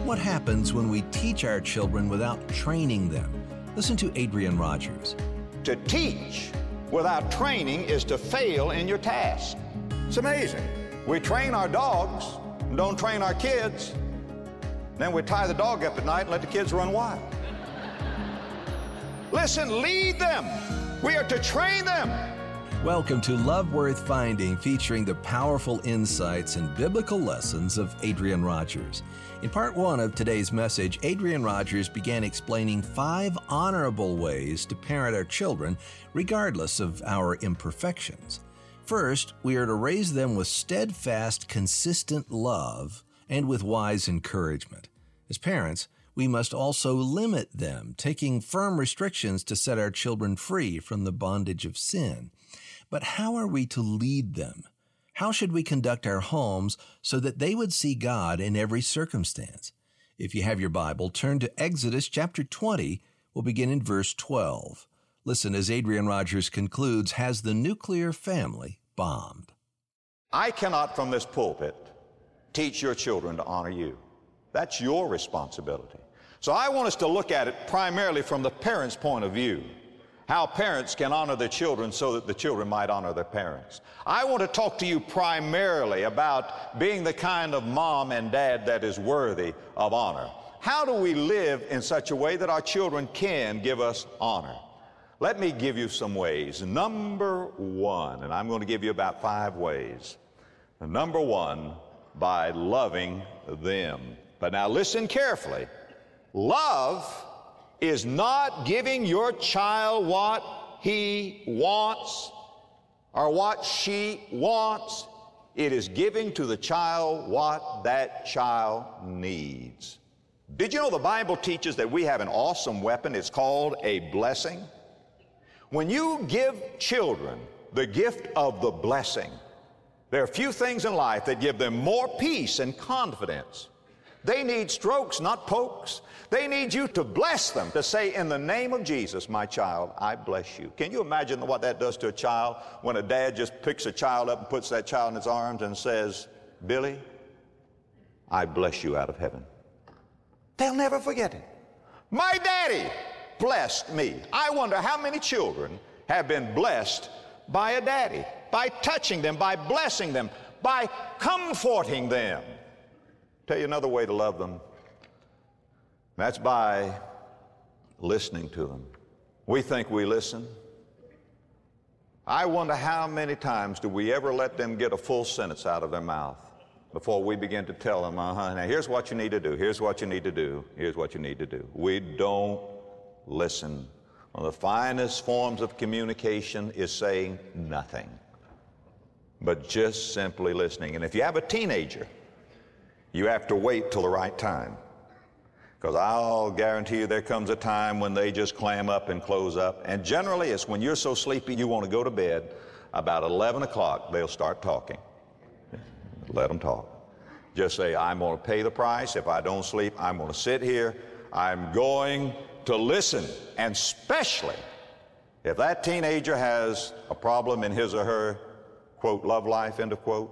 What happens when we teach our children without training them? Listen to Adrian Rogers. To teach without training is to fail in your task. It's amazing. We train our dogs and don't train our kids. Then we tie the dog up at night and let the kids run wild. Listen, lead them. We are to train them. Welcome to Love Worth Finding, featuring the powerful insights and biblical lessons of Adrian Rogers. In part one of today's message, Adrian Rogers began explaining 5 honorable ways to parent our children, regardless of our imperfections. First, we are to raise them with steadfast, consistent love and with wise encouragement. As parents, we must also limit them, taking firm restrictions to set our children free from the bondage of sin. But how are we to lead them? How should we conduct our homes so that they would see God in every circumstance? If you have your Bible, turn to Exodus chapter 20. We'll begin in verse 12. Listen as Adrian Rogers concludes, Has the nuclear family bombed? I cannot from this pulpit teach your children to honor you. That's your responsibility. So I want us to look at it primarily from the parent's point of view. How parents can honor their children so that the children might honor their parents. I want to talk to you primarily about being the kind of mom and dad that is worthy of honor. How do we live in such a way that our children can give us honor? Let me give you some ways. Number one, and I'm going to give you about 5 ways. Number one, by loving them. But now listen carefully. Love is not giving your child what he wants or what she wants. It is giving to the child what that child needs. Did you know the Bible teaches that we have an awesome weapon? It's called a blessing. When you give children the gift of the blessing, there are few things in life that give them more peace and confidence. They need strokes, not pokes. They need you to bless them, to say, in the name of Jesus, my child, I bless you. Can you imagine what that does to a child when a dad just picks a child up and puts that child in his arms and says, Billy, I bless you out of heaven. They'll never forget it. My daddy blessed me. I wonder how many children have been blessed by a daddy, by touching them, by blessing them, by comforting them. Tell you another way to love them. That's by listening to them. We think we listen. I wonder how many times do we ever let them get a full sentence out of their mouth before we begin to tell them, now here's what you need to do, here's what you need to do, here's what you need to do. We don't listen. One of the finest forms of communication is saying nothing, but just simply listening. And if you have a teenager, you have to wait till the right time. Because I'll guarantee you there comes a time when they just clam up and close up. And generally it's when you're so sleepy you want to go to bed. About 11 o'clock they'll start talking. Let them talk. Just say, I'm going to pay the price. If I don't sleep, I'm going to sit here. I'm going to listen. And especially if that teenager has a problem in his or her, quote, love life, end of quote,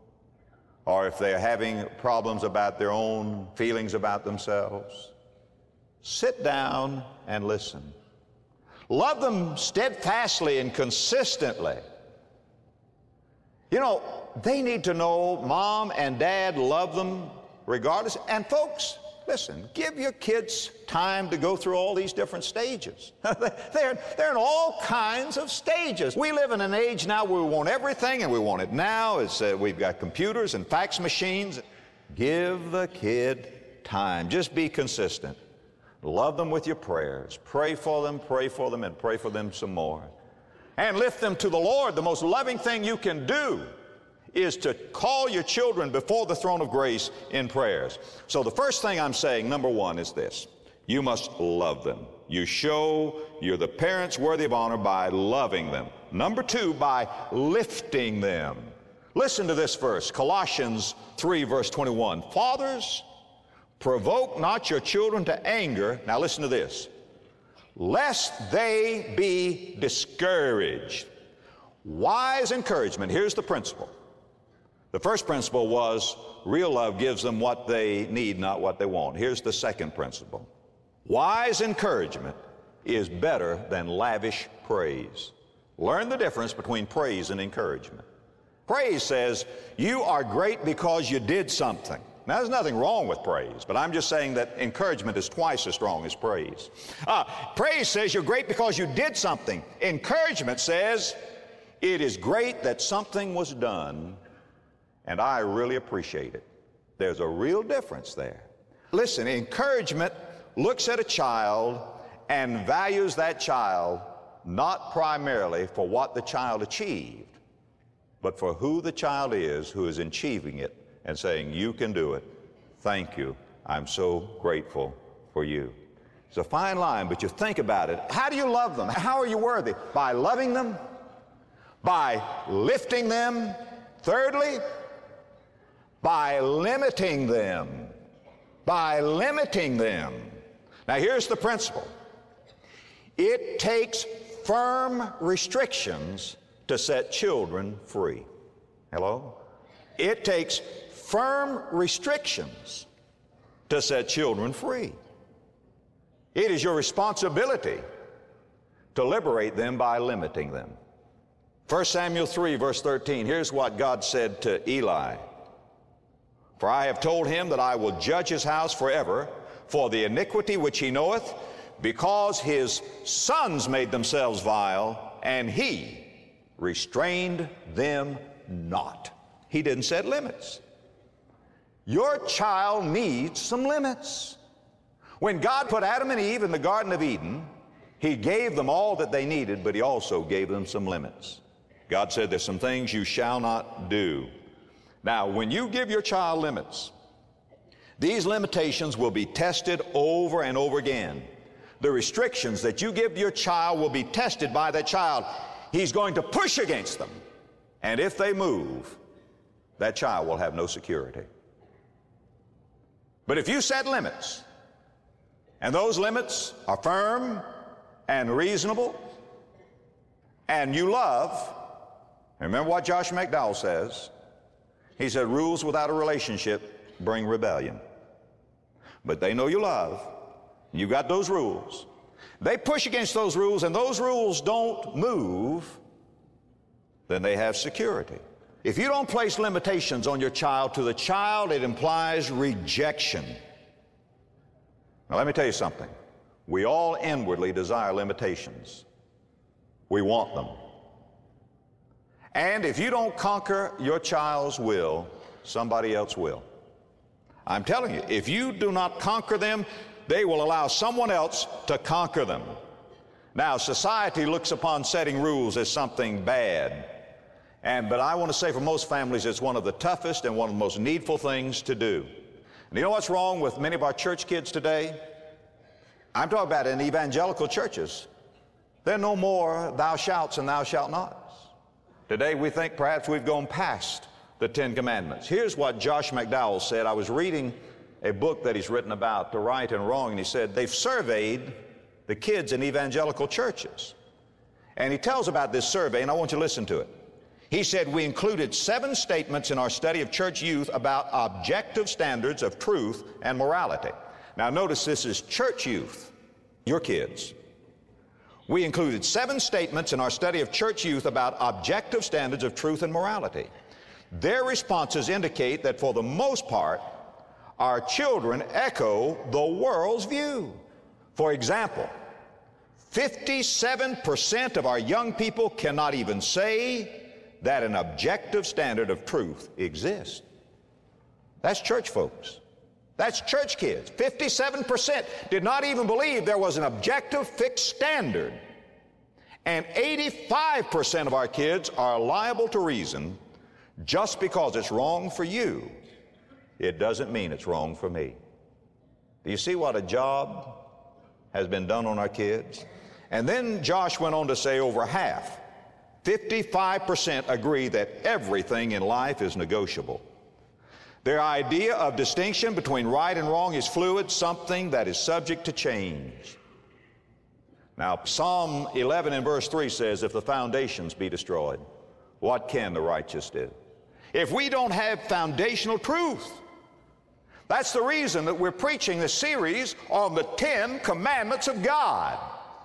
or if they're having problems about their own feelings about themselves, sit down and listen. Love them steadfastly and consistently. You know, they need to know mom and dad love them regardless. And folks, listen, give your kids time to go through all these different stages. They're in all kinds of stages. We live in an age now where we want everything and we want it now. We've got computers and fax machines. Give the kid time. Just be consistent. Love them with your prayers. Pray for them, and pray for them some more. And lift them to the Lord. The most loving thing you can do is to call your children before the throne of grace in prayers. So the first thing I'm saying, number one, is this. You must love them. You show you're the parents worthy of honor by loving them. Number two, by lifting them. Listen to this verse, Colossians 3, verse 21. Fathers, provoke not your children to anger. Now listen to this. Lest they be discouraged. Wise encouragement. Here's the principle. The first principle was real love gives them what they need, not what they want. Here's the second principle. Wise encouragement is better than lavish praise. Learn the difference between praise and encouragement. Praise says, you are great because you did something. Now, there's nothing wrong with praise, but I'm just saying that encouragement is twice as strong as praise. Praise says you're great because you did something. Encouragement says, it is great that something was done, and I really appreciate it. There's a real difference there. Listen, encouragement looks at a child and values that child not primarily for what the child achieved, but for who the child is who is achieving it and saying, you can do it. Thank you. I'm so grateful for you. It's a fine line, but you think about it. How do you love them? How are you worthy? By loving them? By lifting them? Thirdly, by limiting them. By limiting them. Now here's the principle. It takes firm restrictions to set children free. Hello? It takes firm restrictions to set children free. It is your responsibility to liberate them by limiting them. 1 Samuel 3, verse 13, here's what God said to Eli. For I have told him that I will judge his house forever for the iniquity which he knoweth, because his sons made themselves vile, and he restrained them not. He didn't set limits. Your child needs some limits. When God put Adam and Eve in the Garden of Eden, he gave them all that they needed, but he also gave them some limits. God said there's some things you shall not do. Now, when you give your child limits, these limitations will be tested over and over again. The restrictions that you give your child will be tested by that child. He's going to push against them. And if they move, that child will have no security. But if you set limits, and those limits are firm and reasonable, and you love, remember what Josh McDowell says. He said, rules without a relationship bring rebellion. But they know you love. You got those rules. They push against those rules, and those rules don't move, then they have security. If you don't place limitations on your child, to the child it implies rejection. Now let me tell you something. We all inwardly desire limitations. We want them. And if you don't conquer your child's will, somebody else will. I'm telling you, if you do not conquer them, they will allow someone else to conquer them. Now, society looks upon setting rules as something bad. But I want to say for most families, it's one of the toughest and one of the most needful things to do. And you know what's wrong with many of our church kids today? I'm talking about in evangelical churches. There are no more thou shalt and thou shalt nots. Today we think perhaps we've gone past the Ten Commandments. Here's what Josh McDowell said. I was reading a book that he's written about the right and wrong, and he said they've surveyed the kids in evangelical churches. And he tells about this survey, and I want you to listen to it. He said, we included 7 statements in our study of church youth about objective standards of truth and morality. Now notice this is church youth, your kids. We included 7 statements in our study of church youth about objective standards of truth and morality. Their responses indicate that for the most part, our children echo the world's view. For example, 57% of our young people cannot even say that an objective standard of truth exists. That's church folks. That's church kids. 57% did not even believe there was an objective fixed standard. And 85% of our kids are liable to reason just because it's wrong for you, it doesn't mean it's wrong for me. Do you see what a job has been done on our kids? And then Josh went on to say over half, 55% agree that everything in life is negotiable. Their idea of distinction between right and wrong is fluid, something that is subject to change. Now, Psalm 11 and verse 3 says, if the foundations be destroyed, what can the righteous do? if we don't have foundational truth. That's the reason that we're preaching this series on the 10 Commandments of God.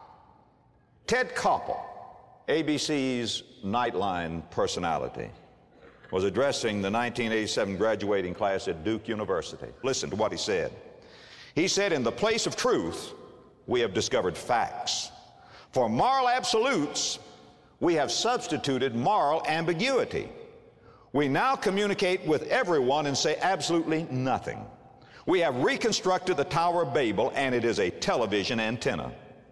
Ted Koppel, ABC's Nightline personality, was addressing the 1987 graduating class at Duke University. Listen to what he said. He said, "In the place of truth, we have discovered facts. For moral absolutes, we have substituted moral ambiguity. We now communicate with everyone and say absolutely nothing. We have reconstructed the Tower of Babel, and it is a television antenna.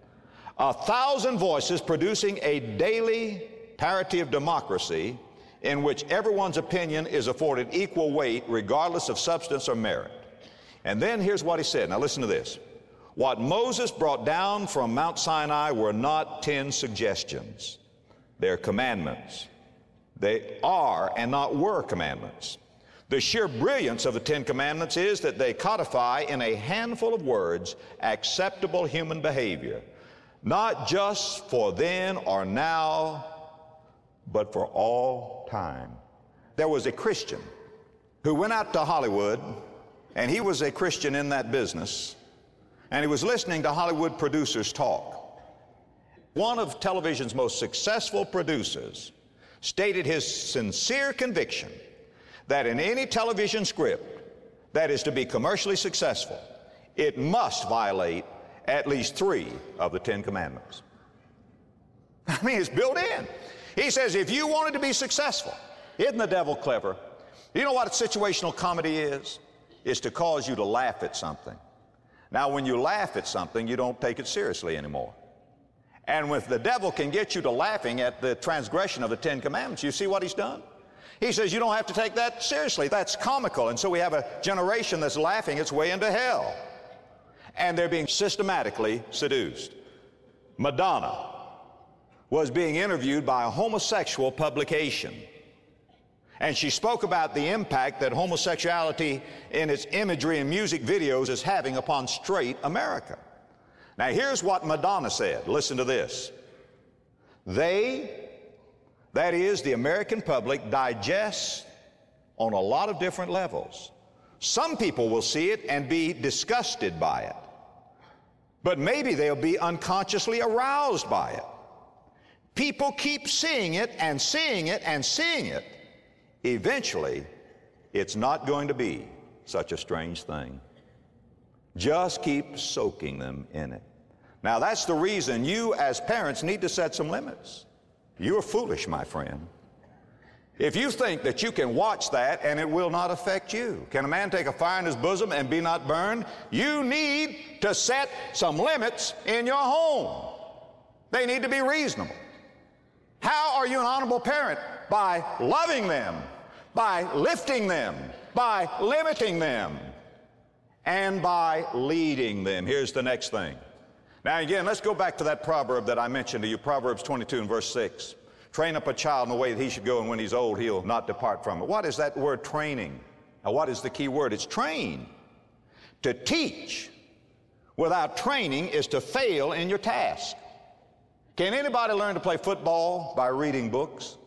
1,000 voices producing a daily parity of democracy in which everyone's opinion is afforded equal weight regardless of substance or merit." And then here's what he said. Now listen to this. "What Moses brought down from Mount Sinai were not 10 suggestions. They're commandments. They are and not were commandments. The sheer brilliance of the 10 Commandments is that they codify in a handful of words acceptable human behavior, not just for then or now, but for all time." There was a Christian who went out to Hollywood, and he was a Christian in that business, and he was listening to Hollywood producers talk. One of television's most successful producers stated his sincere conviction that in any television script that is to be commercially successful, it must violate at least 3 of the 10 Commandments. I mean, it's built in. He says, if you wanted to be successful, isn't the devil clever? You know what situational comedy is? It's to cause you to laugh at something. Now, when you laugh at something, you don't take it seriously anymore. And if the devil can get you to laughing at the transgression of the 10 Commandments, you see what he's done? He says you don't have to take that seriously. That's comical. And so we have a generation that's laughing its way into hell. And they're being systematically seduced. Madonna was being interviewed by a homosexual publication. And she spoke about the impact that homosexuality in its imagery and music videos is having upon straight America. Now here's what Madonna said. Listen to this. They, that is the American public, digest on a lot of different levels. Some people will see it and be disgusted by it. But maybe they'll be unconsciously aroused by it. People keep seeing it and seeing it and seeing it. Eventually, it's not going to be such a strange thing. Just keep soaking them in it. Now, that's the reason you as parents need to set some limits. You're foolish, my friend, if you think that you can watch that and it will not affect you. Can a man take a fire in his bosom and be not burned? You need to set some limits in your home. They need to be reasonable. How are you an honorable parent? By loving them, by lifting them, by limiting them, and by leading them. Here's the next thing. Now again, let's go back to that proverb that I mentioned to you, Proverbs 22 and verse 6. Train up a child in the way that he should go, and when he's old, he'll not depart from it. What is that word training? Now what is the key word? It's train. To teach without training is to fail in your task. Can anybody learn to play football by reading books?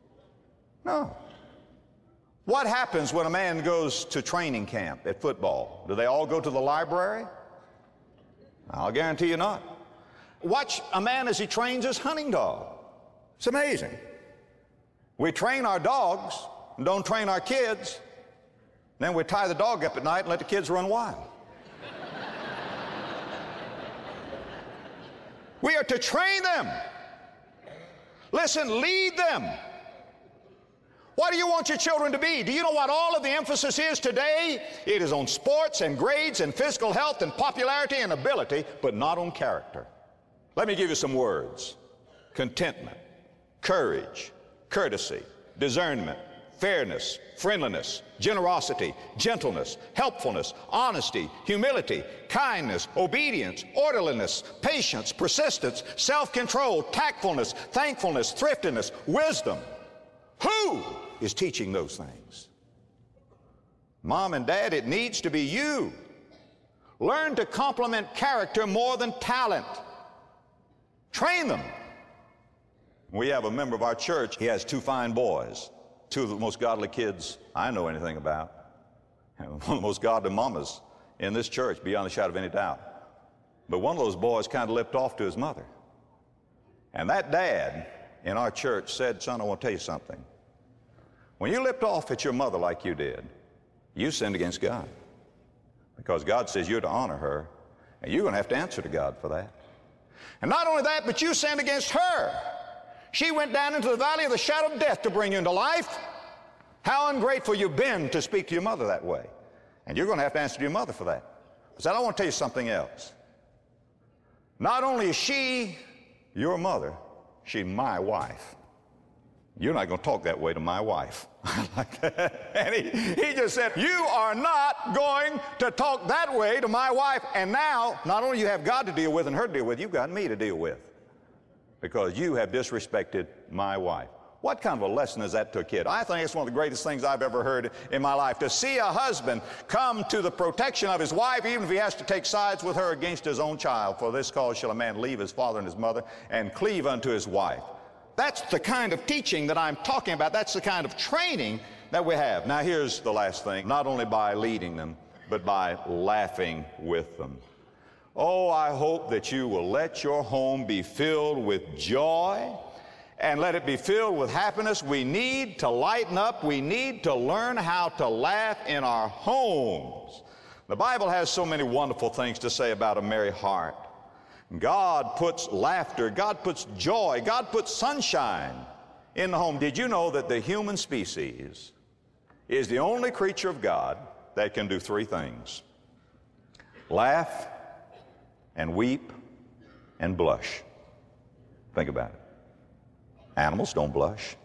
No. What happens when a man goes to training camp at football? Do they all go to the library? I'll guarantee you not. Watch a man as he trains his hunting dog. It's amazing. We train our dogs and don't train our kids. Then we tie the dog up at night and let the kids run wild. We are to train them. Listen, lead them. What do you want your children to be? Do you know what all of the emphasis is today? It is on sports and grades and physical health and popularity and ability, but not on character. Let me give you some words. Contentment, courage, courtesy, discernment, fairness, friendliness, generosity, gentleness, helpfulness, honesty, humility, kindness, obedience, orderliness, patience, persistence, self-control, tactfulness, thankfulness, thriftiness, wisdom. Who is teaching those things? Mom and Dad, it needs to be you. Learn to compliment character more than talent. Train them. We have a member of our church. He has 2 fine boys. two of the most godly kids I know anything about, and one of the most godly mamas in this church, beyond the shadow of any doubt. But one of those boys kind of lipped off to his mother. And that dad in our church said, son, I want to tell you something. When you lipped off at your mother like you did, you sinned against God. Because God says you're to honor her, and you're going to have to answer to God for that. And not only that, but you sinned against her. She went down into the valley of the shadow of death to bring you into life. How ungrateful you've been to speak to your mother that way. And you're going to have to answer to your mother for that. But I want to tell you something else. Not only is she your mother, she's my wife. You're not going to talk that way to my wife. Like that. And he just said, you are not going to talk that way to my wife. And now, not only you have God to deal with and her to deal with, you've got me to deal with. Because you have disrespected my wife. What kind of a lesson is that to a kid? I think it's one of the greatest things I've ever heard in my life. To see a husband come to the protection of his wife, even if he has to take sides with her against his own child. For this cause shall a man leave his father and his mother and cleave unto his wife. That's the kind of teaching that I'm talking about. That's the kind of training that we have. Now here's the last thing. Not only by leading them, but by laughing with them. Oh, I hope that you will let your home be filled with joy and let it be filled with happiness. We need to lighten up. We need to learn how to laugh in our homes. The Bible has so many wonderful things to say about a merry heart. God puts laughter, God puts joy, God puts sunshine in the home. Did you know that the human species is the only creature of God that can do three things? Laugh and weep and blush. Think about it. Animals don't blush.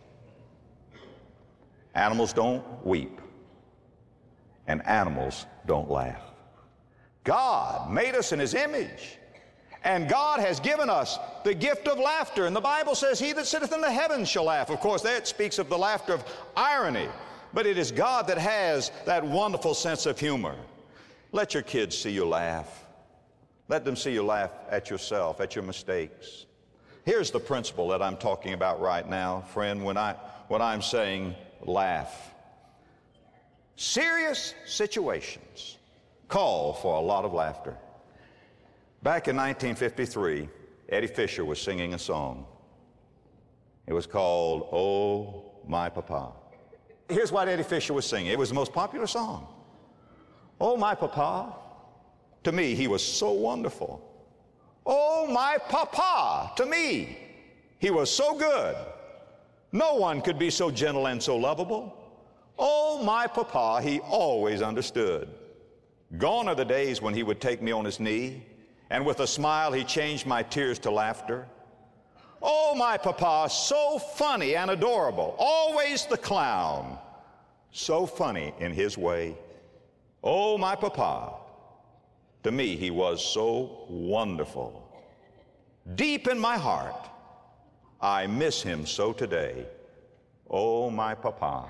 Animals don't weep. And animals don't laugh. God made us in His image. And God has given us the gift of laughter. And the Bible says, he that sitteth in the heavens shall laugh. Of course, there it speaks of the laughter of irony. But it is God that has that wonderful sense of humor. Let your kids see you laugh. Let them see you laugh at yourself, at your mistakes. Here's the principle that I'm talking about right now, friend, when I'm saying laugh. Serious situations call for a lot of laughter. Back in 1953, Eddie Fisher was singing a song. It was called, Oh, My Papa. Here's what Eddie Fisher was singing. It was the most popular song. Oh, my papa. To me, he was so wonderful. Oh, my papa. To me, he was so good. No one could be so gentle and so lovable. Oh, my papa, he always understood. Gone are the days when he would take me on his knee, and with a smile he changed my tears to laughter. Oh, my papa, so funny and adorable, always the clown, so funny in his way. Oh, my papa, to me he was so wonderful. Deep in my heart, I miss him so today. Oh, my papa.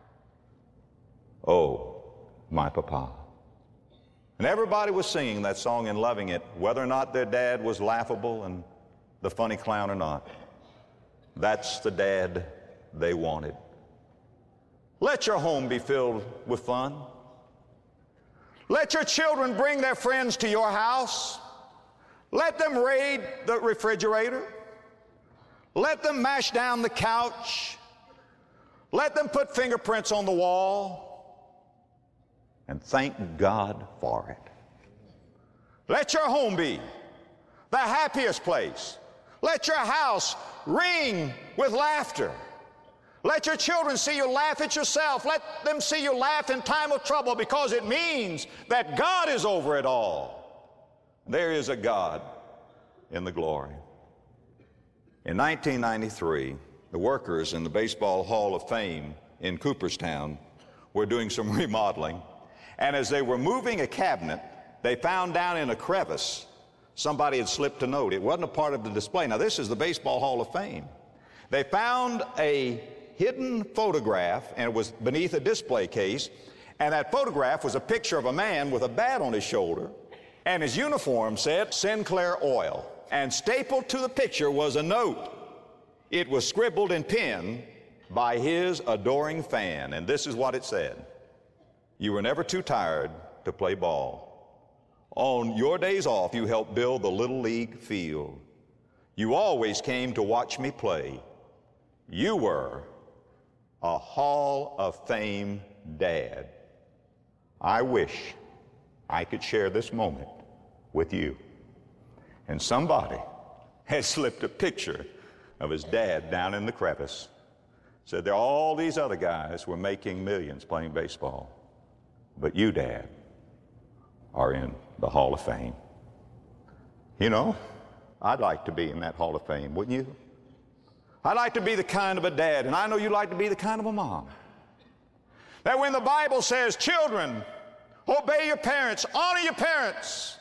Oh, my papa. And everybody was singing that song and loving it, whether or not their dad was laughable and the funny clown or not. That's the dad they wanted. Let your home be filled with fun. Let your children bring their friends to your house. Let them raid the refrigerator. Let them mash down the couch. Let them put fingerprints on the wall. And thank God for it. Let your home be the happiest place. Let your house ring with laughter. Let your children see you laugh at yourself. Let them see you laugh in time of trouble, because it means that God is over it all. There is a God in the glory. In 1993, the workers in the Baseball Hall of Fame in Cooperstown were doing some remodeling. And as they were moving a cabinet, they found down in a crevice somebody had slipped a note. It wasn't a part of the display. Now, this is the Baseball Hall of Fame. They found a hidden photograph, and it was beneath a display case, and that photograph was a picture of a man with a bat on his shoulder, and his uniform said Sinclair Oil. And stapled to the picture was a note. It was scribbled in pen, by his adoring fan. And this is what it said: "You were never too tired to play ball. On your days off, you helped build the Little League field. You always came to watch me play. You were a Hall of Fame dad." I wish I could share this moment with you. And somebody had slipped a picture of his dad down in the crevice. Said there all these other guys were making millions playing baseball, but you, Dad, are in the Hall of Fame. You know, I'd like to be in that Hall of Fame, wouldn't you? I'd like to be the kind of a dad, and I know you'd like to be the kind of a mom, that when the Bible says, "Children, obey your parents, honor your parents,"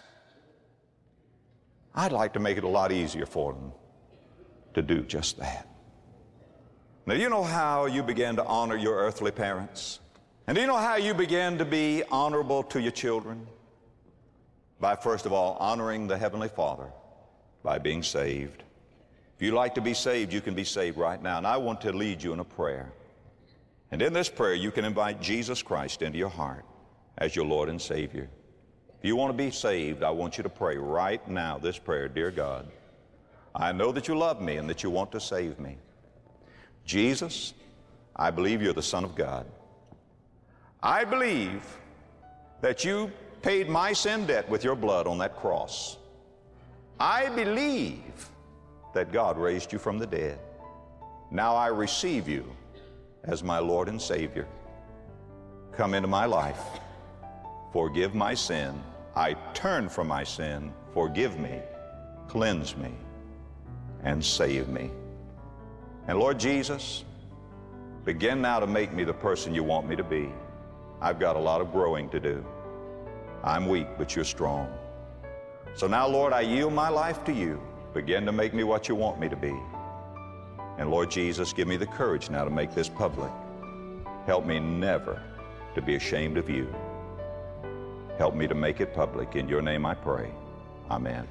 I'd like to make it a lot easier for them to do just that. Now, do you know how you began to honor your earthly parents? And do you know how you began to be honorable to your children? By, first of all, honoring the Heavenly Father by being saved. If you like to be saved, you can be saved right now. And I want to lead you in a prayer. And in this prayer, you can invite Jesus Christ into your heart as your Lord and Savior. If you want to be saved, I want you to pray right now this prayer: "Dear God, I know that you love me and that you want to save me. Jesus, I believe you're the Son of God. I believe that you paid my sin debt with your blood on that cross. I believe that God raised you from the dead. Now I receive you as my Lord and Savior. Come into my life. Forgive my sin. I turn from my sin. Forgive me, cleanse me, and save me. And Lord Jesus, begin now to make me the person you want me to be. I've got a lot of growing to do. I'm weak, but you're strong. So now, Lord, I yield my life to you. Begin to make me what you want me to be. And Lord Jesus, give me the courage now to make this public. Help me never to be ashamed of you. Help me to make it public. In your name I pray. Amen.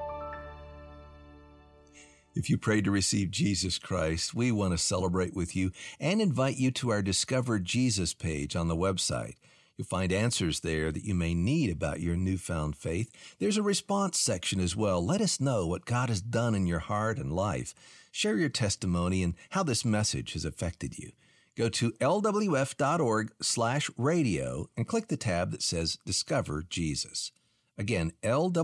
If you prayed to receive Jesus Christ, we want to celebrate with you and invite you to our Discover Jesus page on the website. You'll find answers there that you may need about your newfound faith. There's a response section as well. Let us know what God has done in your heart and life. Share your testimony and how this message has affected you. Go to lwf.org/radio and click the tab that says Discover Jesus. Again,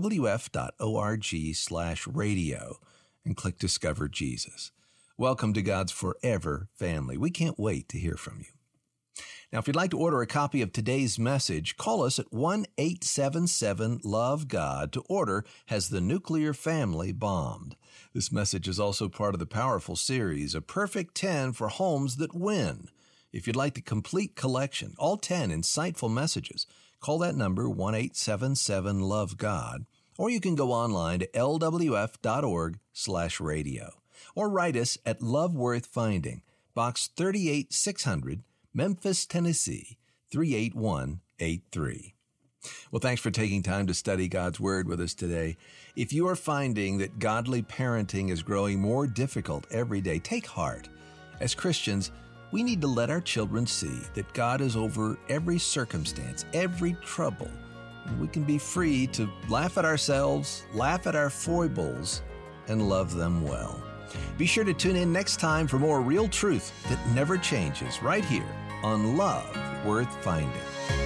lwf.org/radio. and click Discover Jesus. Welcome to God's Forever family. We can't wait to hear from you. Now, if you'd like to order a copy of today's message, call us at 1-877-LOVE-GOD to order Has the Nuclear Family Bombed? This message is also part of the powerful series, A Perfect 10 for Homes That Win. If you'd like the complete collection, all 10 insightful messages, call that number 1-877-LOVE-GOD. Or you can go online to lwf.org/radio. Or write us at Love Worth Finding, Box 38600, Memphis, Tennessee, 38183. Well, thanks for taking time to study God's Word with us today. If you are finding that godly parenting is growing more difficult every day, take heart. As Christians, we need to let our children see that God is over every circumstance, every trouble. We can be free to laugh at ourselves, laugh at our foibles, and love them well. Be sure to tune in next time for more real truth that never changes right here on Love Worth Finding.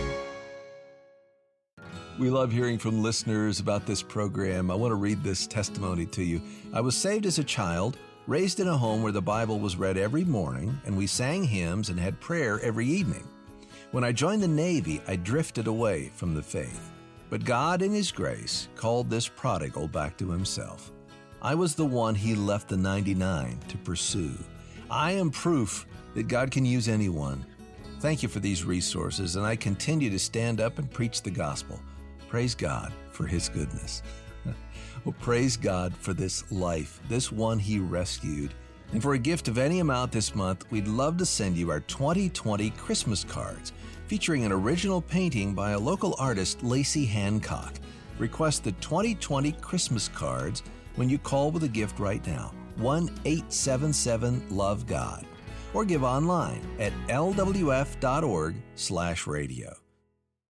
We love hearing from listeners about this program. I want to read this testimony to you. I was saved as a child, raised in a home where the Bible was read every morning, and we sang hymns and had prayer every evening. When I joined the Navy, I drifted away from the faith. But God, in His grace, called this prodigal back to Himself. I was the one He left the 99 to pursue. I am proof that God can use anyone. Thank you for these resources, and I continue to stand up and preach the gospel. Praise God for His goodness. Well, praise God for this life, this one He rescued. And for a gift of any amount this month, we'd love to send you our 2020 Christmas cards, featuring an original painting by a local artist, Lacey Hancock. Request the 2020 Christmas cards when you call with a gift right now, 1-877-LOVE-GOD. or give online at lwf.org/radio.